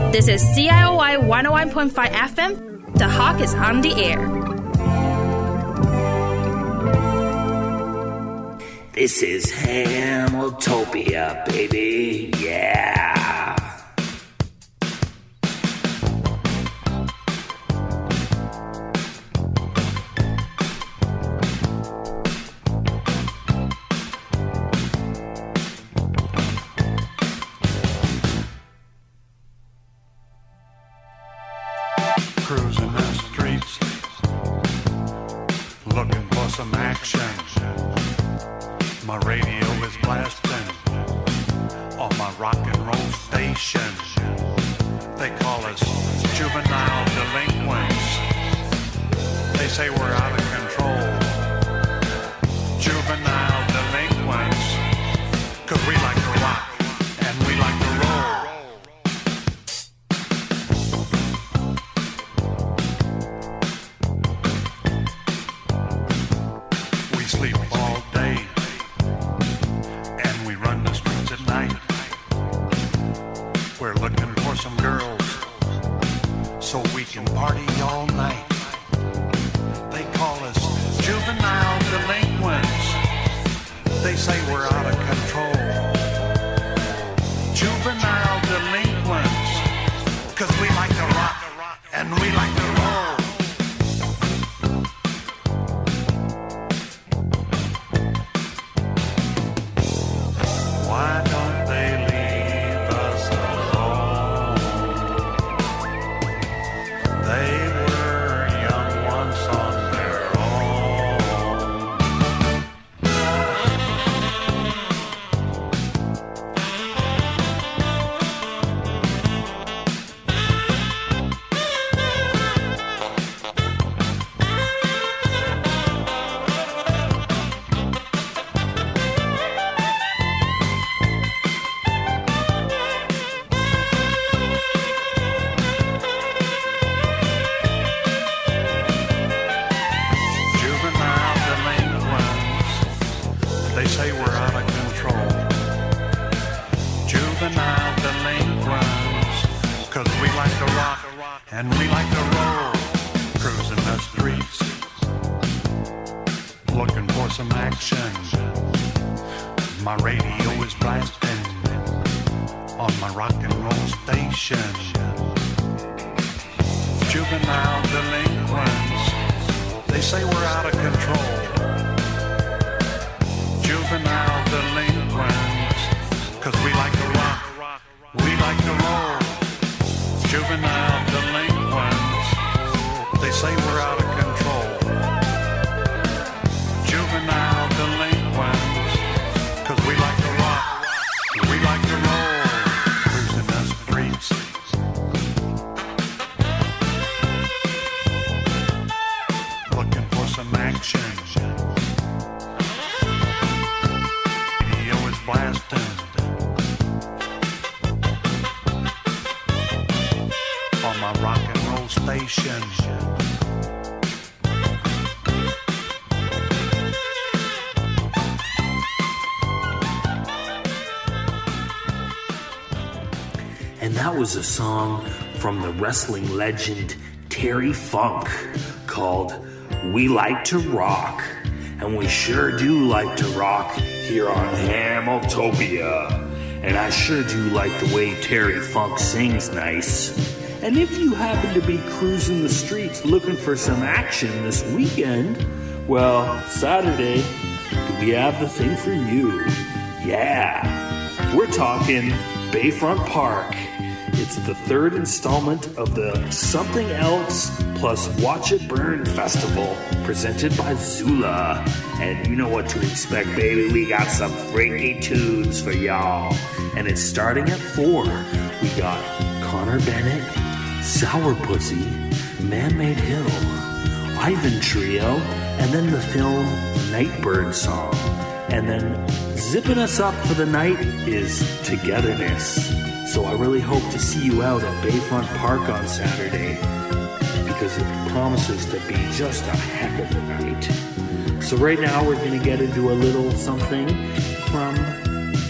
This is CIOI 101.5 FM. The Hawk is on the air. This is Hamiltopia, baby. Yeah. Cruising the streets, looking for some action. My radio is blasting on my rock and roll station. They call us juvenile delinquents. They say we're out of control. Juvenile delinquents, 'cause we like to rock and we like to roll. We sleep all day and we run the streets at night. We're looking for some girls so we can party all night. They call us juvenile delinquents. They say we're out of control. Juvenile delinquents, 'cause we like to rock and we like to roll. Why don't they leave us alone? They were young once on their own. Juvenile delinquents, they say we're out of control. Juvenile delinquents, 'cause we like to rock and we like to roll. Cruising the streets, looking for some action. My radio is blasting on my rock and roll station. Juvenile delinquents, they say we're out of control. Juvenile delinquents, 'cause we like to rock, we like to roll. Juvenile delinquents, they say we're out of control. Juvenile delinquents, 'cause we like to rock, we like to roll. Cruising the streets, looking for some action. Radio is blasting on my rock and roll station. And that was a song from the wrestling legend Terry Funk called We Like to Rock. And we sure do like to rock here on Hamiltopia. And I sure do like the way Terry Funk sings nice. And if you happen to be cruising the streets looking for some action this weekend, well, Saturday, we have the thing for you. Yeah, we're talking Bayfront Park. It's the third installment of the Something Else plus Watch It Burn Festival presented by Zula. And you know what to expect, baby. We got some freaky tunes for y'all. And it's starting at 4. We got Connor Bennett, Sourpussy, Man-Made Hill, Ivan Trio, and then the film Nightbird Song. And then zipping us up for the night is Togetherness. So I really hope to see you out at Bayfront Park on Saturday, because it promises to be just a heck of a night. So right now we're going to get into a little something from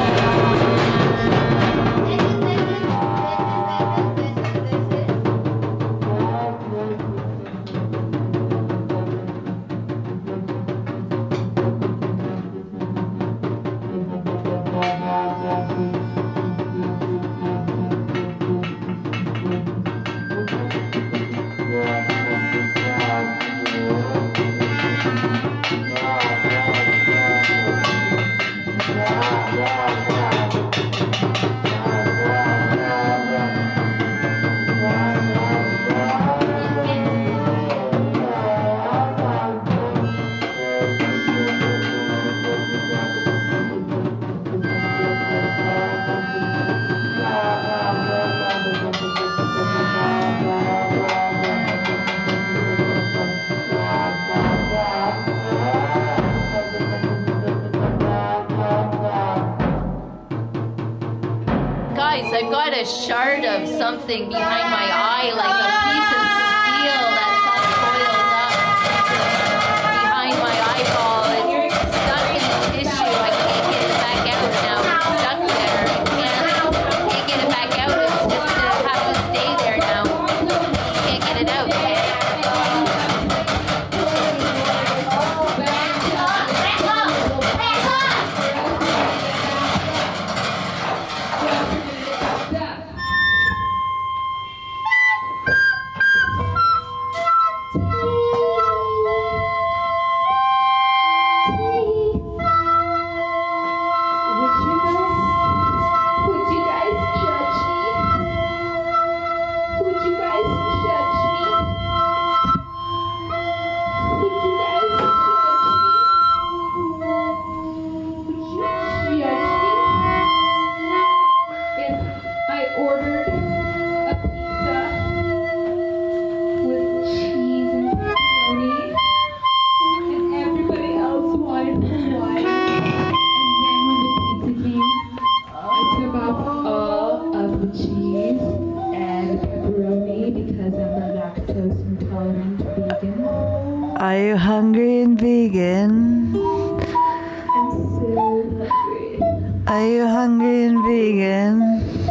a shard of something behind my eye, like a piece of steel that's all coiled up behind my eyeball. It's stuck in the tissue. I can't get it back out now. It's stuck there. I can't get it back out. It's just gonna have to stay there now. Can't get it out. Are you hungry and vegan? I'm so hungry. Are you hungry and vegan?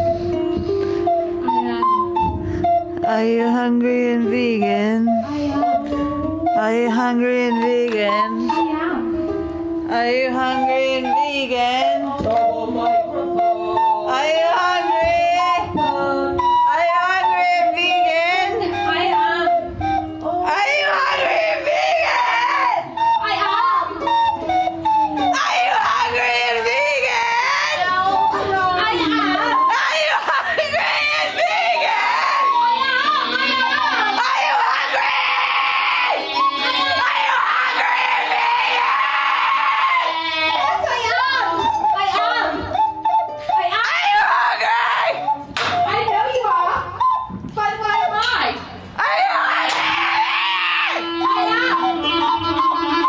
Are you hungry and vegan? Are you hungry and vegan? Are you hungry and vegan? Are you hungry? Are you hungry and vegan? I am. Are you hungry and vegan? I am. Are you hungry and vegan? I am. Are you hungry and vegan? Are you hungry? Are you hungry and vegan? Yes, I am. I am. I am. Are you hungry? I know you are. But why am I? Are you hungry? I am.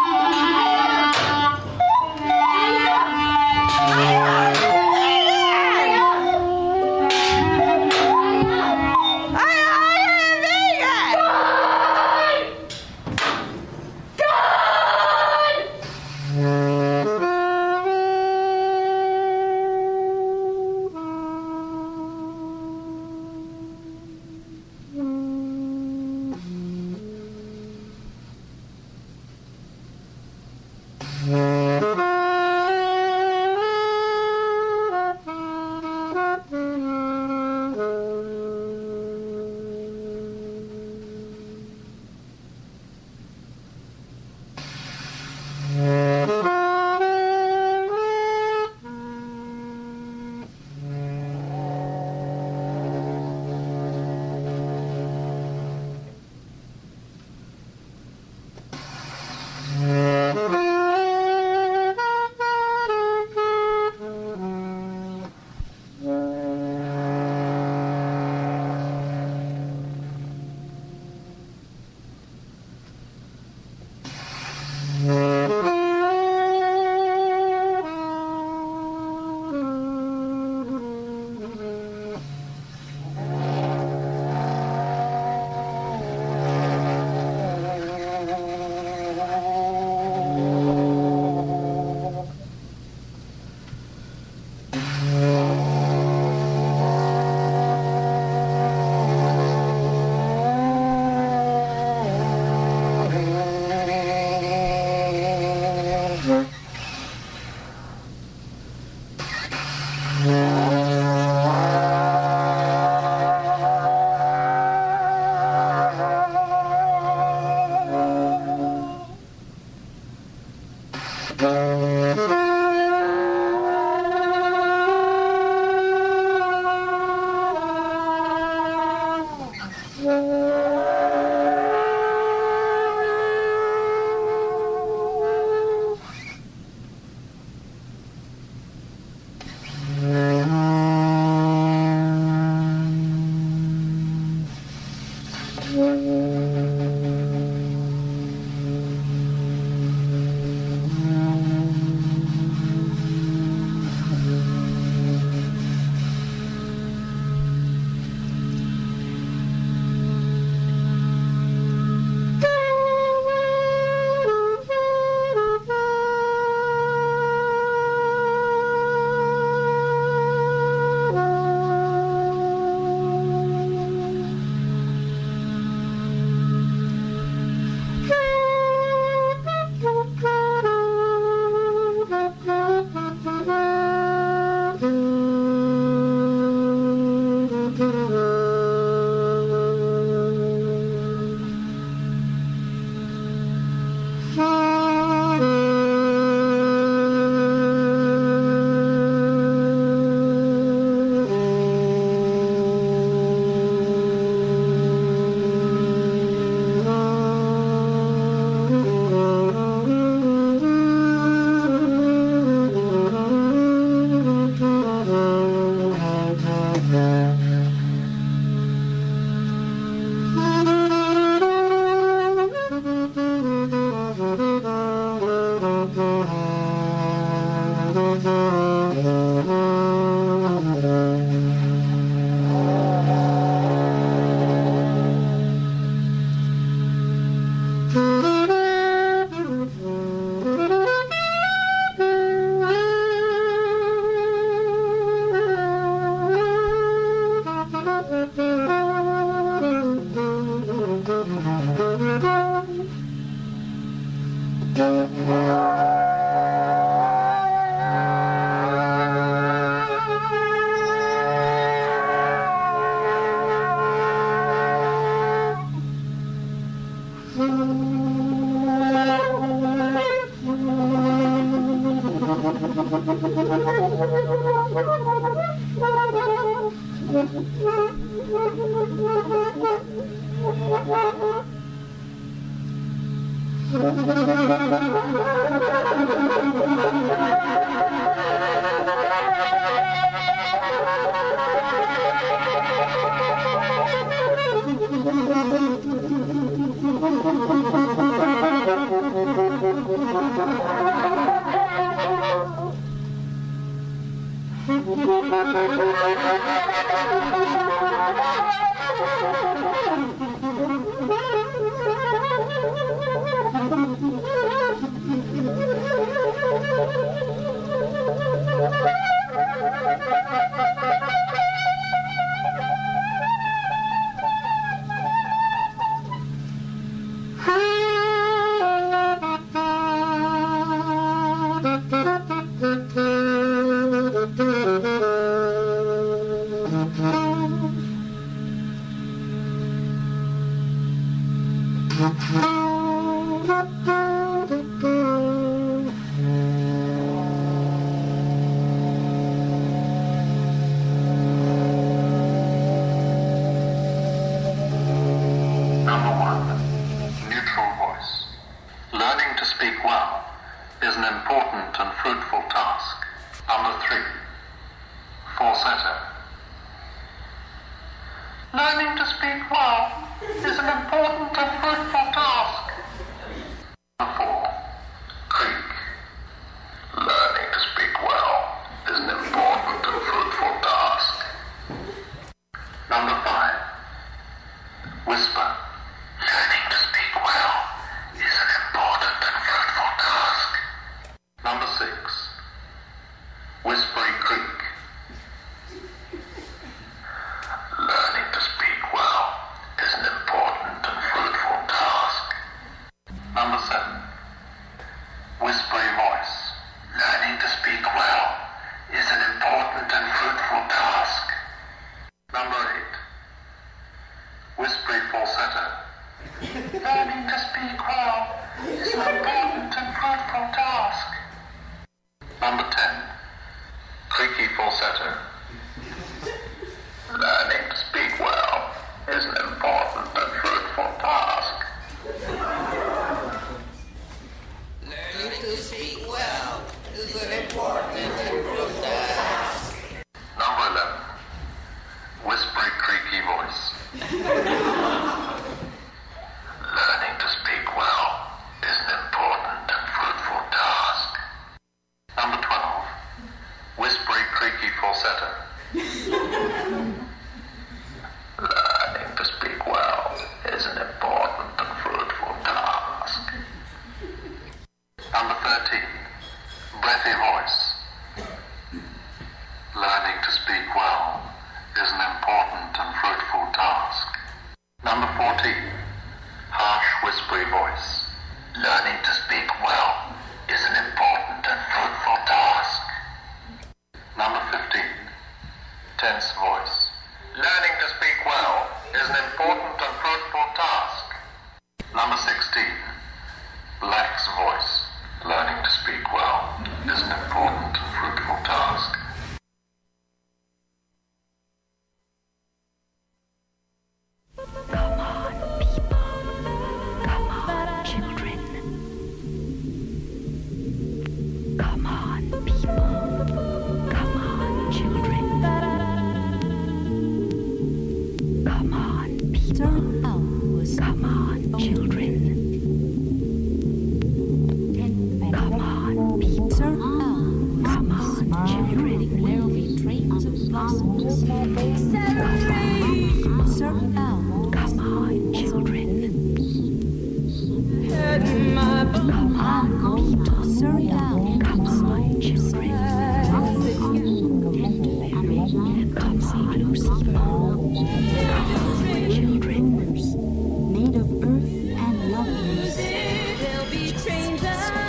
Made of earth and love music. There'll be trains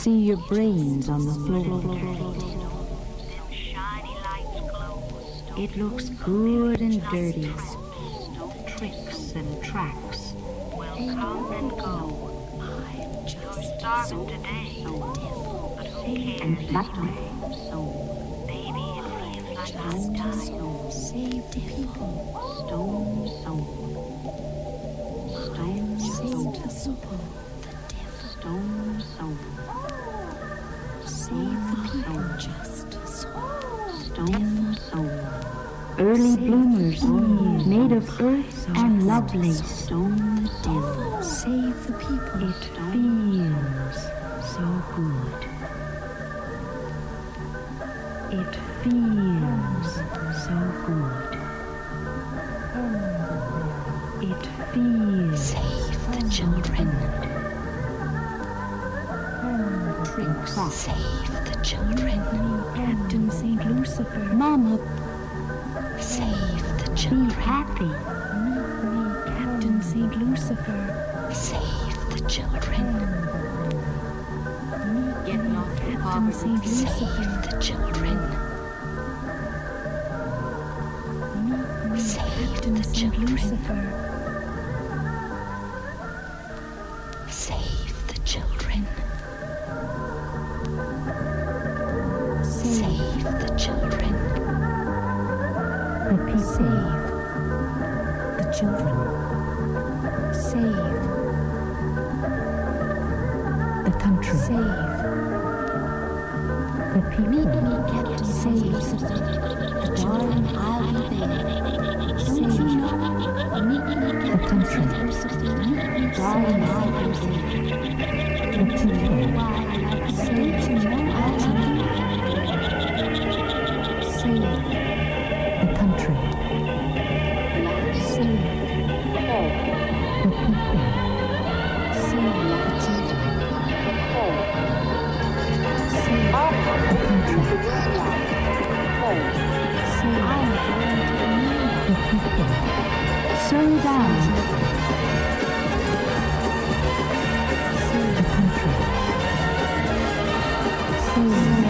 see your brains on the floor. It looks good and dirty. Tricks and tracks. Will come and go. I'm just starving today. But who cares? So, baby, it feels like I'm dying. Save the people. Stone soul. Stone soul. Stone soul. Save the people. Just stone soul. Early bloomers made of earth and love lace. Stone soul. Save the people. It feels so good. It feels so good. It feels. Save the children. Drinks. Save the children. Captain St. Lucifer. Mama. Save the children. Be happy. Me, Captain St. Lucifer. Save the children. Getting off the Captain St. Lucifer. Save the children. Save the children. Lucifer. Save the children. Save the children. The people. Save the children. Save the country. Save the people. Captain Save the darling, I'll be there. Don't you know? The country. Darling, I'll be there. The people. Don't you know I'll be there? Save the country. Save the people. Save the children. Save the country. Save the people. Slow down. Save the country. Save.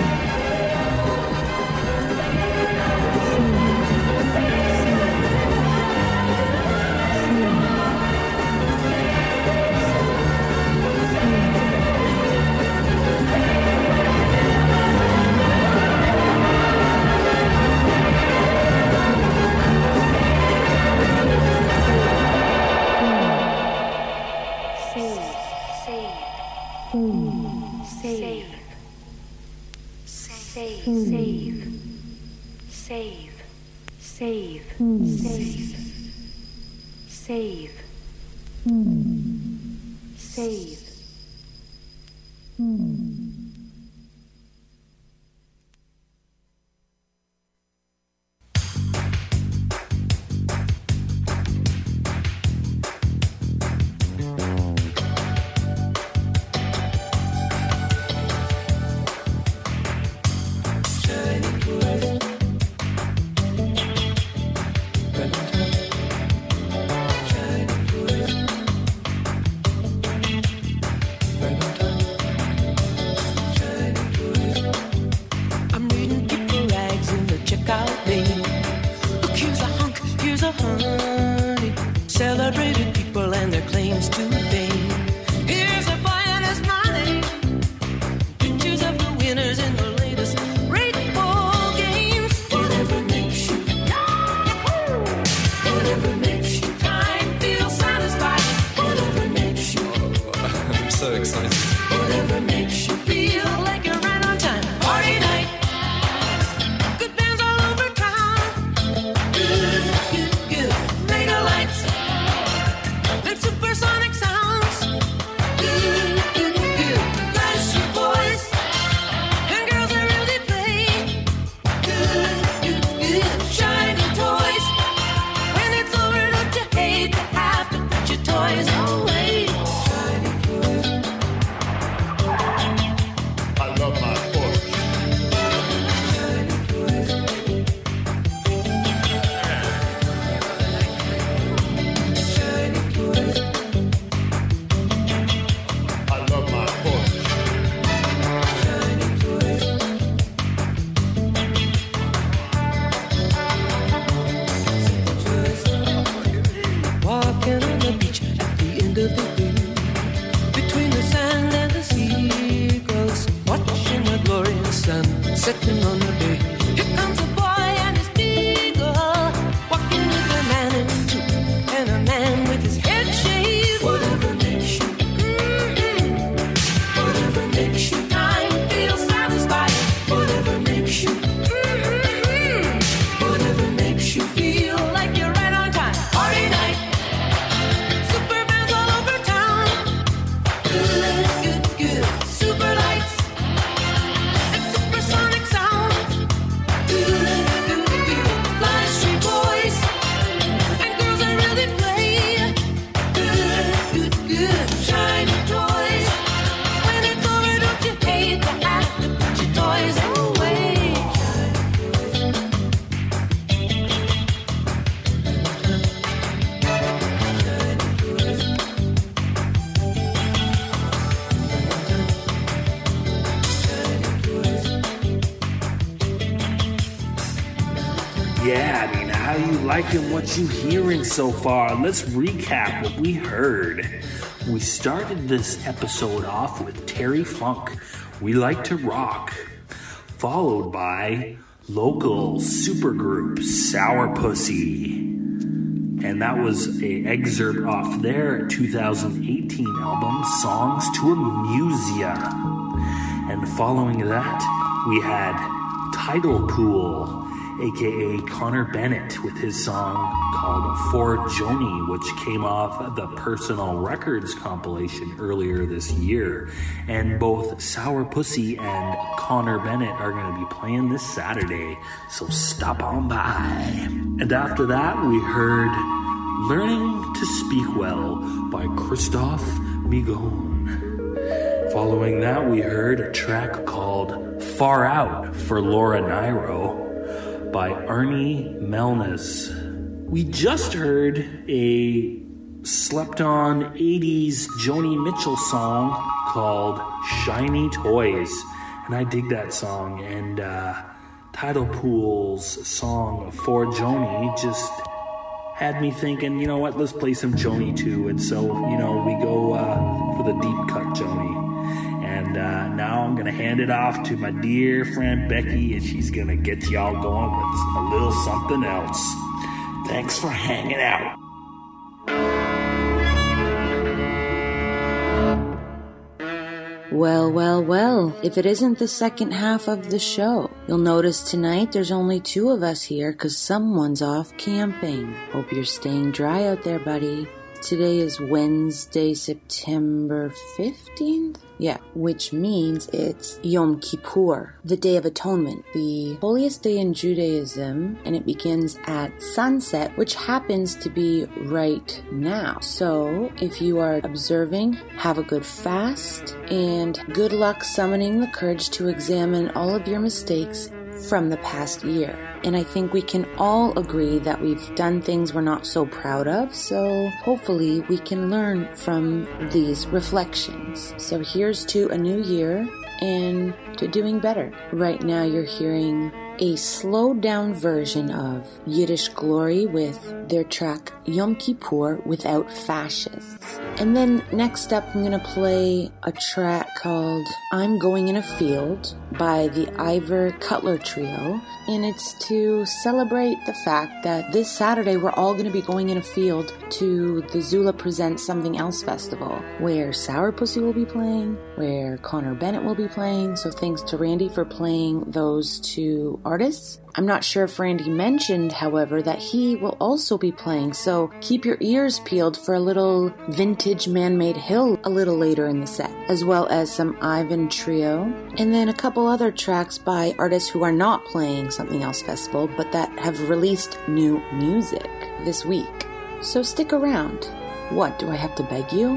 sitting on the bay. Here comes a boy and his beagle, walking with a man in two, and a man with his head shaved. Whatever makes you, whatever makes you time feel satisfied. Whatever makes you, whatever makes you feel like you're right on time. Party night, super bands all over town. Good, good, good, super lights and supersonic sounds. Good, good, good, fly street boys and girls that really play. Good, good, good, shiny toys. When it's over, don't you hate to have to put your toys away? Yeah, I mean, how you liking what you hearing so far? Let's recap what we heard. We started this episode off with Terry Funk, We Like to Rock, followed by local supergroup Sourpussy. And that was an excerpt off their 2018 album, Songs to Amuse Ya. And following that, we had Tidal Pool, aka Connor Bennett, with his song called For Joni, which came off the Personal Records compilation earlier this year. And both Sourpussy and Connor Bennett are going to be playing this Saturday, so stop on by. And after that, we heard Learning to Speak Well by Christophe Migon. Following that, we heard a track called Far Out for Laura Nyro by Arnie Melness. We just heard a slept-on 80s Joni Mitchell song called Shiny Toys, and I dig that song. And Tidal Pool's song For Joni just had me thinking, you know what, let's play some Joni too. And so, you know, we go for the deep cut Joni. And now I'm going to hand it off to my dear friend Becky, and she's going to get y'all going with a little something else. Thanks for hanging out. Well, well, well, if it isn't the second half of the show. You'll notice tonight there's only two of us here because someone's off camping. Hope you're staying dry out there, buddy. Today is Wednesday, September 15th? Yeah, which means it's Yom Kippur, the Day of Atonement, the holiest day in Judaism, and it begins at sunset, which happens to be right now. So, if you are observing, have a good fast, and good luck summoning the courage to examine all of your mistakes from the past year. And I think we can all agree that we've done things we're not so proud of, so hopefully we can learn from these reflections. So here's to a new year and to doing better. Right now you're hearing a slowed down version of Yiddish Glory with their track Yom Kippur Without Fascists. And then next up I'm going to play a track called I'm Going in a Field by the Ivor Cutler Trio, and it's to celebrate the fact that this Saturday we're all going to be going in a field to the Zula Presents Something Else Festival, where Sourpussy will be playing, where Connor Bennett will be playing, so thanks to Randy for playing those two artists. I'm not sure if Randy mentioned, however, that he will also be playing, so keep your ears peeled for a little vintage Man-Made Hill a little later in the set, as well as some Ivan Trio, and then a couple other tracks by artists who are not playing Something Else Festival, but that have released new music this week. So stick around. What, do I have to beg you?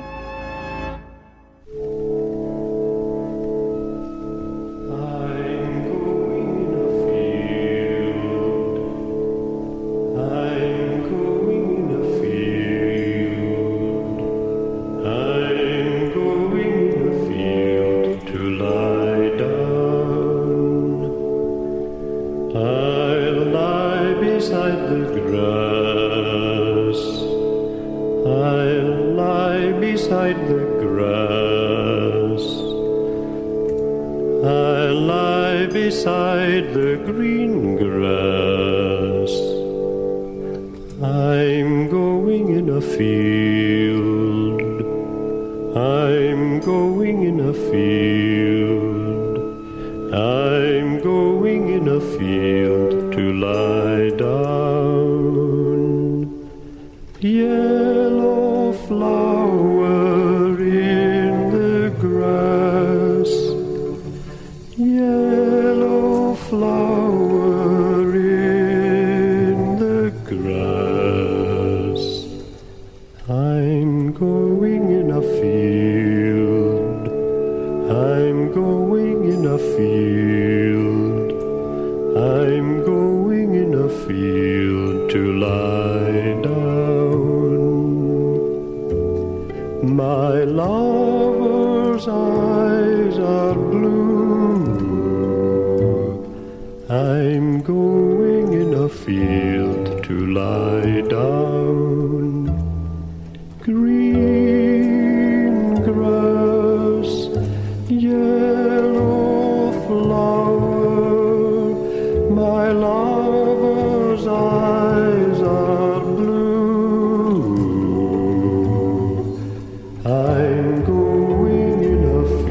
beside the grass. I lie lie beside the green grass. I'm going in a field. I'm going in a field. I'm going in a field to lie down. Yellow flower in the grass. Yellow flower in the grass. I'm going in a field. I'm going in a field. I'm going in a field to lie down. My lover's eyes are blue. I'm going in a field to lie down. Green grass, yellow flower, my lover's eyes are blue. I'm going in a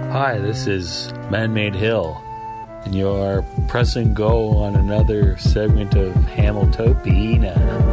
Hi, this is Man-Made Hill, and you're pressing go on another segment of Hamiltopia.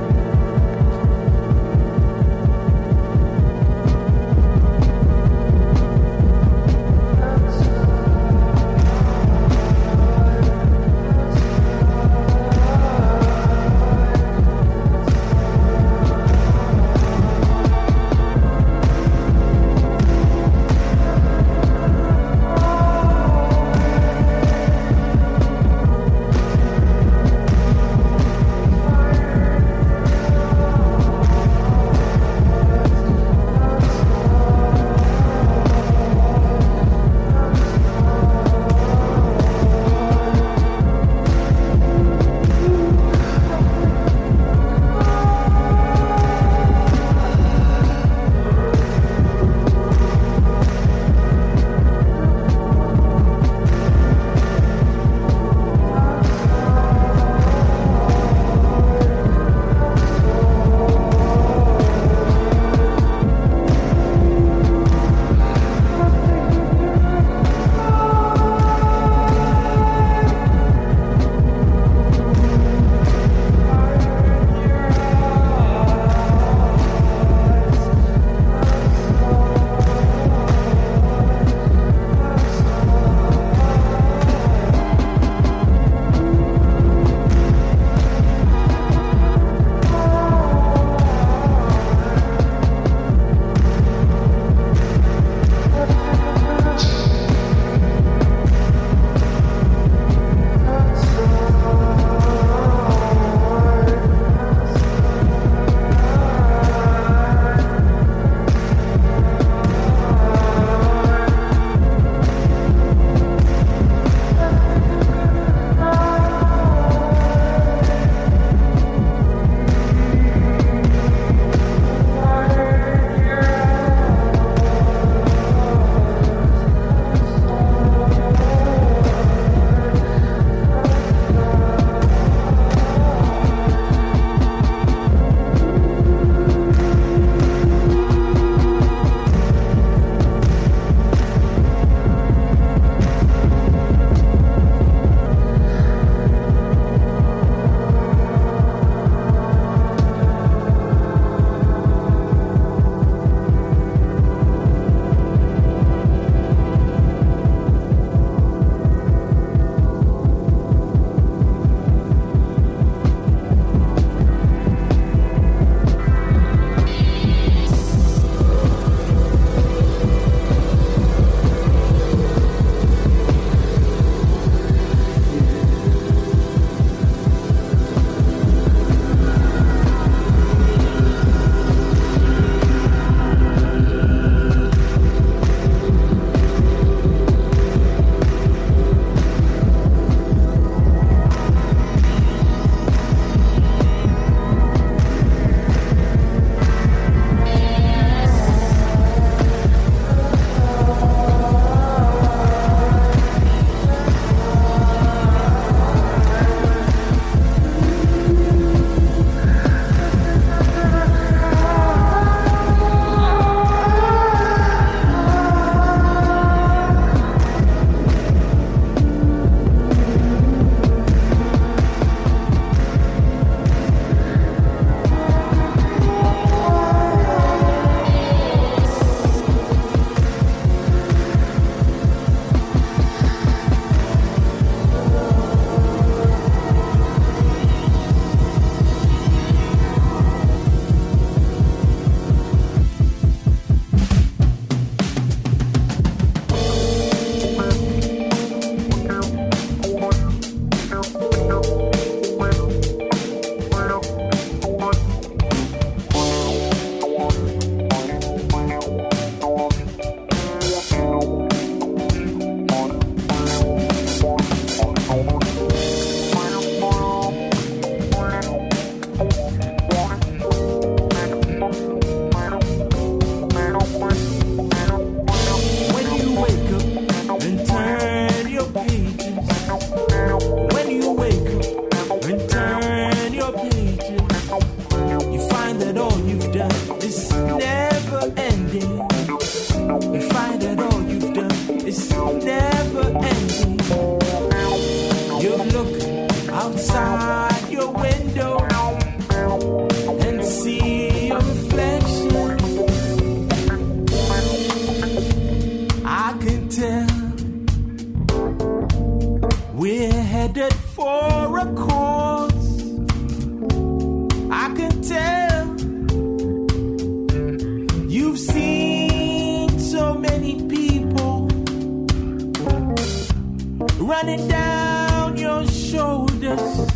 running down your shoulders.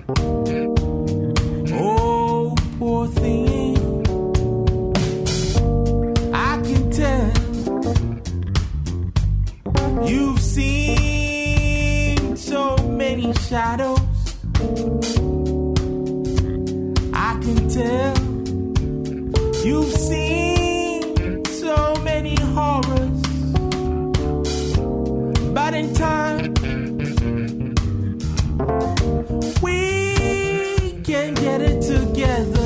Oh, poor thing. I can tell you've seen so many shadows. I can tell you've seen so many horrors. But in time, we can get it together.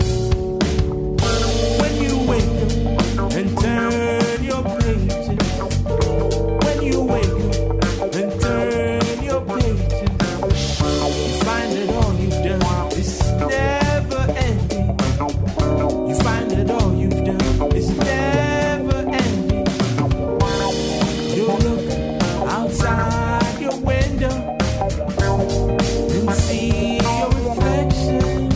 When you wake up and turn your pages, when you wake up and turn your pages, you find that all you've done is never ending. You find that all you've done is never ending. You look outside your window and see your reflection.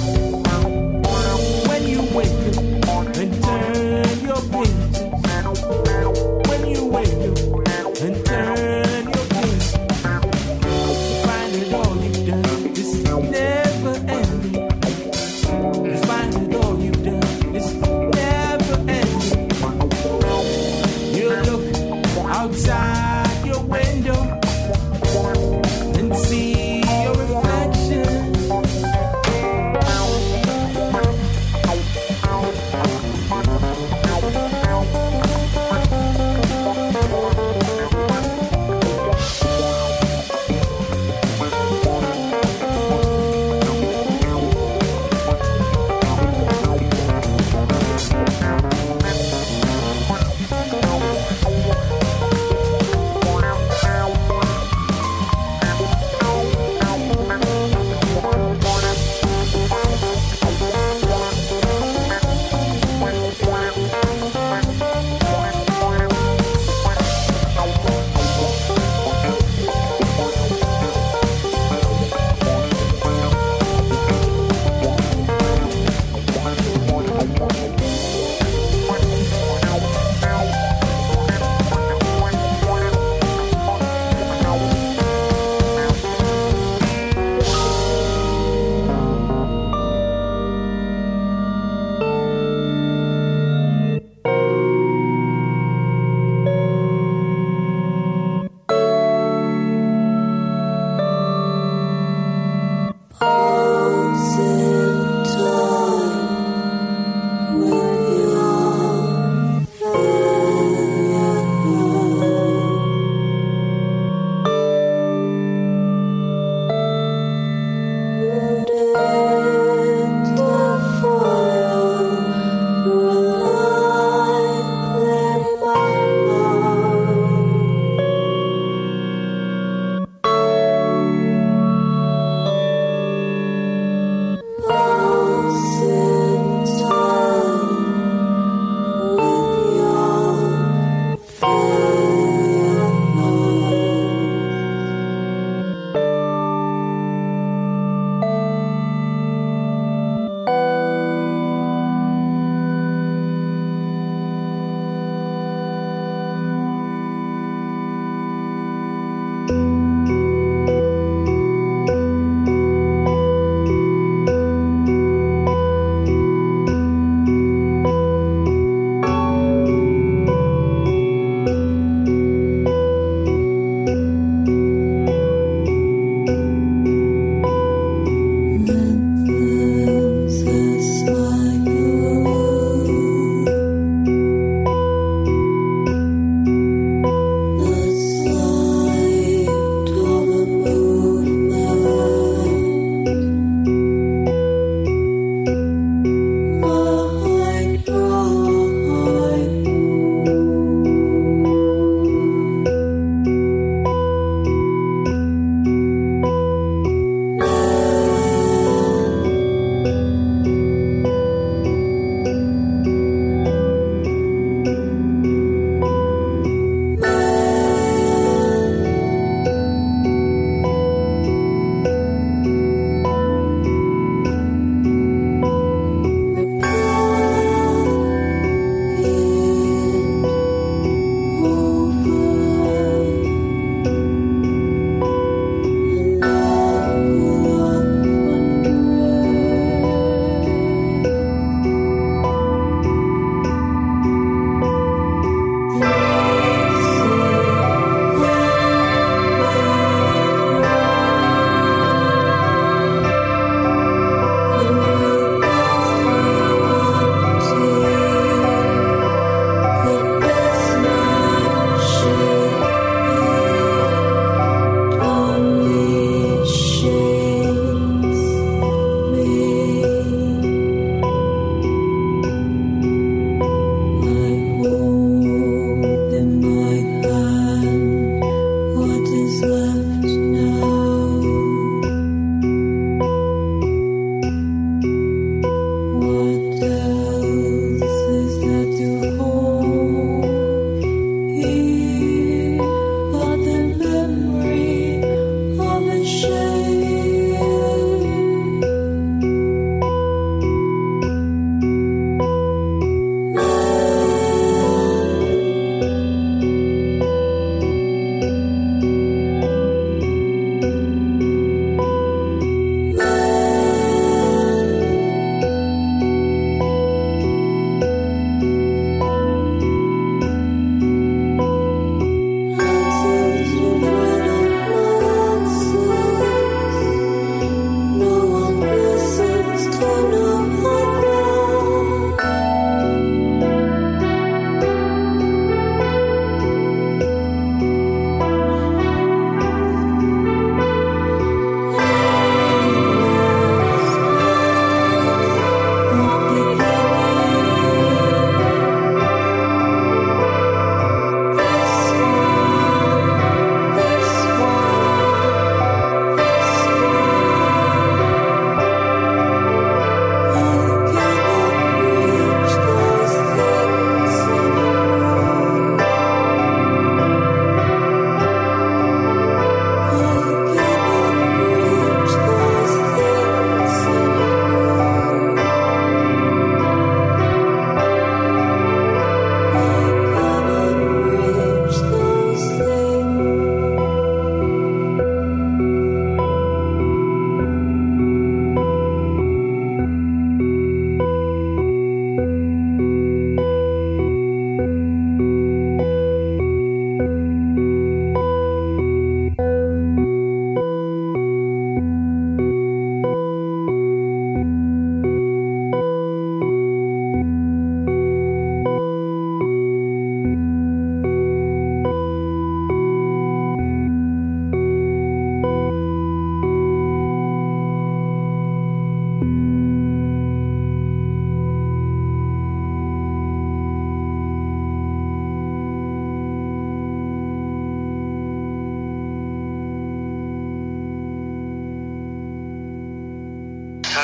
When you wake up and turn your pages, when you wake up and turn your pages, you find that all you've done is never ending. You find that all you've done is never ending. You look outside your window and see your reflection.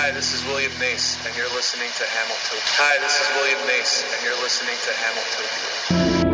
Hi, this is William Nace, and you're listening to Hamiltopia. Hi, this is William Nace, and you're listening to Hamiltopia.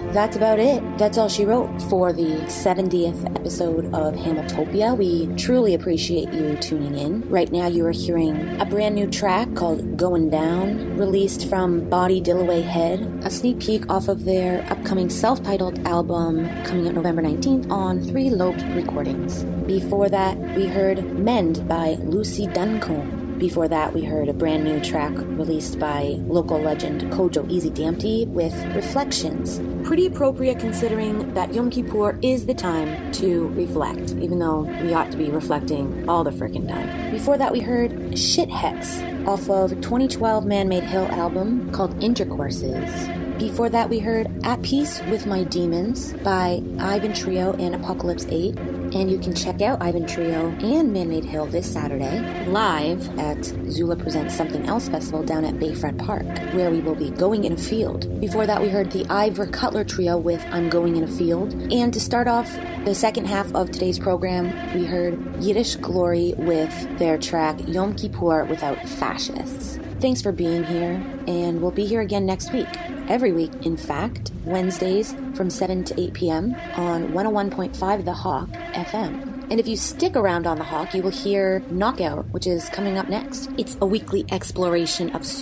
that's about it. That's all she wrote for the 70th episode of Hamiltopia. We truly appreciate you tuning in. Right now you are hearing a brand new track called Going Down, released from Body Dillaway Head, a sneak peek off of their upcoming self-titled album coming out November 19th on 3 Loped Recordings. Before that, we heard Mend by Lucy Duncombe. Before that, we heard a brand new track released by local legend Kojo Easy Dampty with Reflections. Pretty appropriate considering that Yom Kippur is the time to reflect, even though we ought to be reflecting all the frickin' time. Before that, we heard Shit Hex off of 2012 Man-Made Hill album called Intercourses. Before that, we heard At Peace with My Demons by Ivan Trio and Apocalypse 8. And you can check out Ivan Trio and Man-Made Hill this Saturday live at Zula Presents Something Else Festival down at Bayfront Park, where we will be going in a field. Before that, we heard the Ivor Cutler Trio with I'm Going in a Field. And to start off the second half of today's program, we heard Yiddish Glory with their track Yom Kippur Without Fascists. Thanks for being here, and we'll be here again next week. Every week, in fact, Wednesdays from 7 to 8 p.m. on 101.5 The Hawk FM. And if you stick around on The Hawk, you will hear Knockout, which is coming up next. It's a weekly exploration of